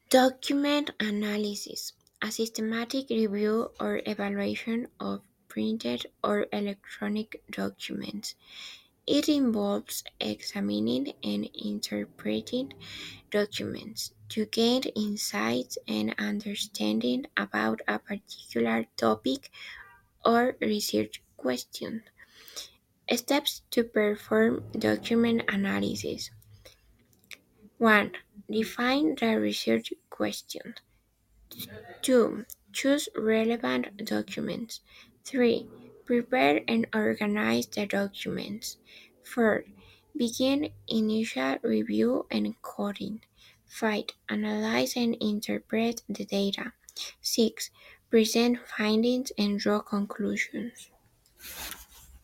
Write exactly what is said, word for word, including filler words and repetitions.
Document analysis, a systematic review or evaluation of printed or electronic documents. It involves examining and interpreting documents to gain insights and understanding about a particular topic or research question. Steps to perform document analysis. one. Define the research question. two. Choose relevant documents. three. Prepare and organize the documents. four. Begin initial review and coding. five. Analyze and interpret the data. six. Present findings and draw conclusions.